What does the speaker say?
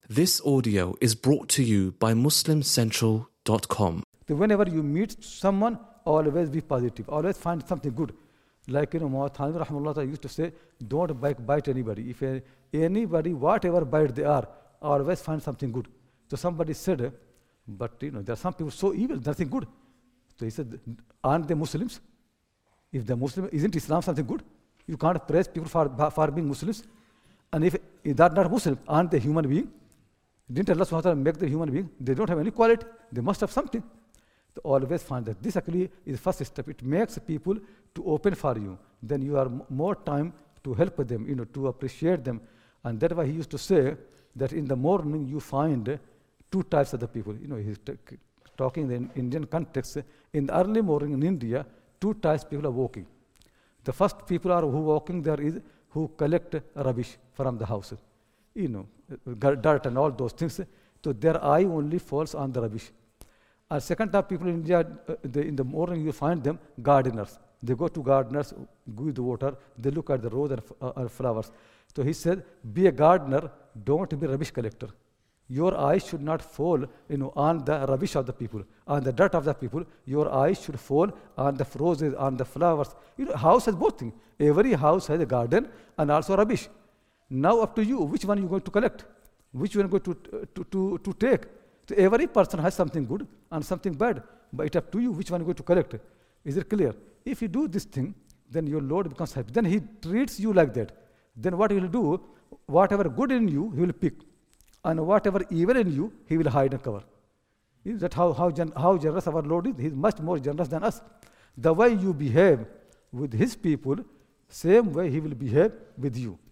This audio is brought to you by MuslimCentral.com. So whenever you meet someone, always be positive. Always find something good. Like, Muhammad Thanvi Rahimahullah used to say, don't bite anybody. If anybody, whatever bite they are, always find something good. So somebody said, but there are some people so evil, nothing good. So he said, aren't they Muslims? If they're Muslim, isn't Islam something good? You can't praise people for being Muslims. And if they're not Muslim, aren't they human being? Didn't Allah subhanahu wa ta'ala make them human being? They don't have any quality. They must have something. So always find that. This actually is the first step. It makes people to open for you. Then you are more time to help them, to appreciate them. And that's why he used to say that in the morning you find two types of the people. He's talking in the Indian context. In the early morning in India, two types of people are walking. The first people are who walking there is who collect rubbish from the houses. Dirt and all those things. So their eye only falls on the rubbish. And second type of people in India, in the morning you find them gardeners. They go to gardeners, give the water, they look at the rose and flowers. So he said, be a gardener, don't be a rubbish collector. Your eyes should not fall on the rubbish of the people, on the dirt of the people. Your eyes should fall on the roses, on the flowers. House has both things. Every house has a garden and also rubbish. Now up to you, which one you're going to collect? Which one you're going to take? So every person has something good and something bad, but it's up to you which one you're going to collect. Is it clear? If you do this thing, then your Lord becomes happy. Then He treats you like that. Then what He will do, whatever good in you, He will pick. And whatever evil in you, He will hide and cover. Is that how generous our Lord is? He is much more generous than us. The way you behave with His people, same way He will behave with you.